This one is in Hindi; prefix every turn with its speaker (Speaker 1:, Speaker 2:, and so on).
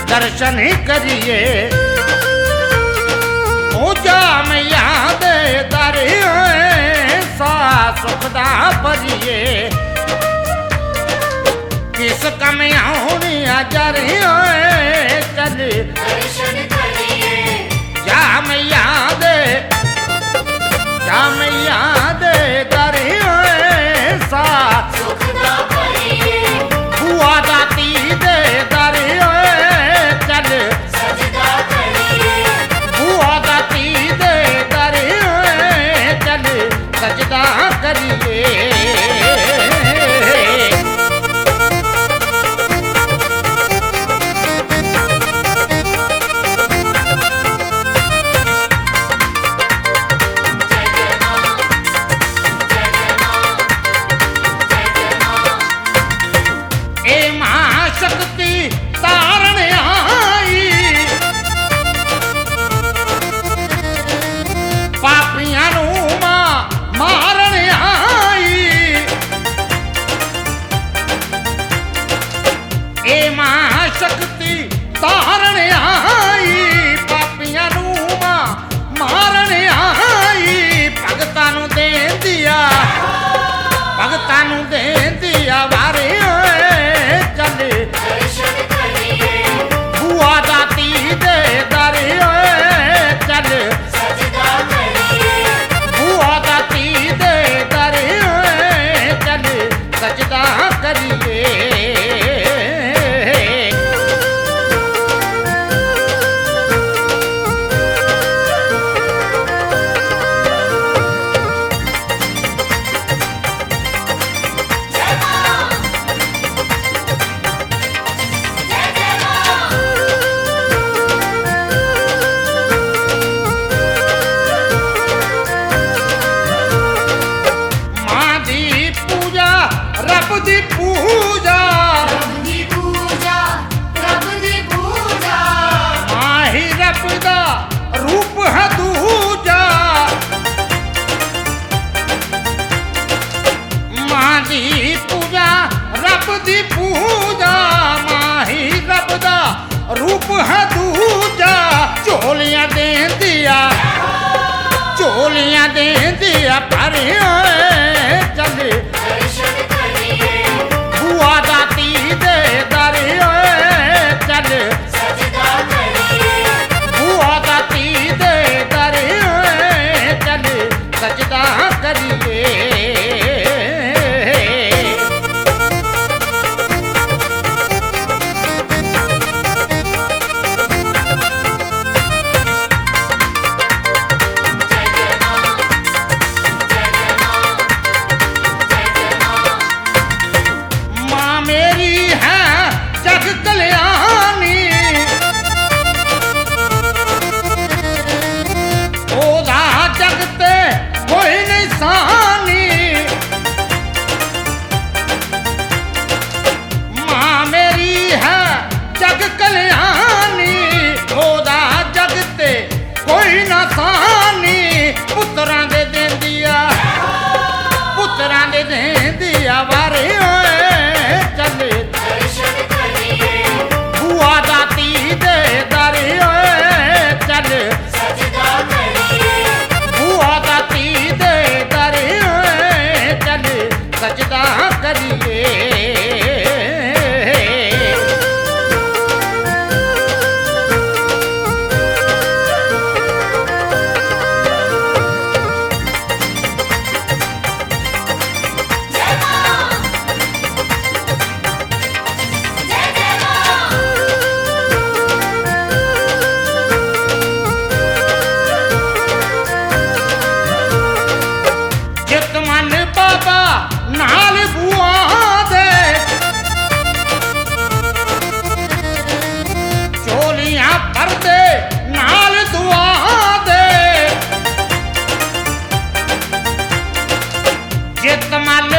Speaker 1: दर्शन करिए। पूजा में याद दरिए सा सुखदा भरिए। किस कम आउनी जरिए चल
Speaker 2: दर्शन करिए।
Speaker 1: जा मैं याद दरिए सा
Speaker 2: सुखदा भरिए।
Speaker 1: बुआ दाती दे दरिए चल
Speaker 2: सजदा करिए।
Speaker 1: बुआ दाती दे दरिए चल सजदा करिए। शक्ति तारण आई पापियां नू मारन आई। ए मां शक्ति तारण आई पापियां नू मारन आई। भगतां नू देंदिया वारे चल
Speaker 2: दर्शन करिए।
Speaker 1: बुआ दाती दे दरिए चल
Speaker 2: सजदा करिए।
Speaker 1: बुआ दाती दे दरिए चल सजदा करिए। रब दी पूजा माही रब दा रूप है दूजा। मां दी पूजा रब दी पूजा माही रब दा रूप है दूजा। झोलियां देंदिया भरे चल
Speaker 2: दर्शन करिए।
Speaker 1: बुआ दाती दे दरिए चल
Speaker 2: सजदा करिए।
Speaker 1: बुआ दाती दे दरिए चल सजदा करिए। मेरी है जग कल्याणी ओदा जगते कोई नहीं सानी। मां मेरी है जग कल्याणी ओदा जगते कोई ना सानी। पुत्रां दे देंदिया वारे चल
Speaker 2: दर्शन करिए।
Speaker 1: बुआ दाती दे दरिए चल
Speaker 2: सजदा करिए।
Speaker 1: बुआ दाती दे दरिए चल सजदा करिए। चितमन बाबा नाल बुआ दे चोलियां भरदे नाल दुआ दे। चितमन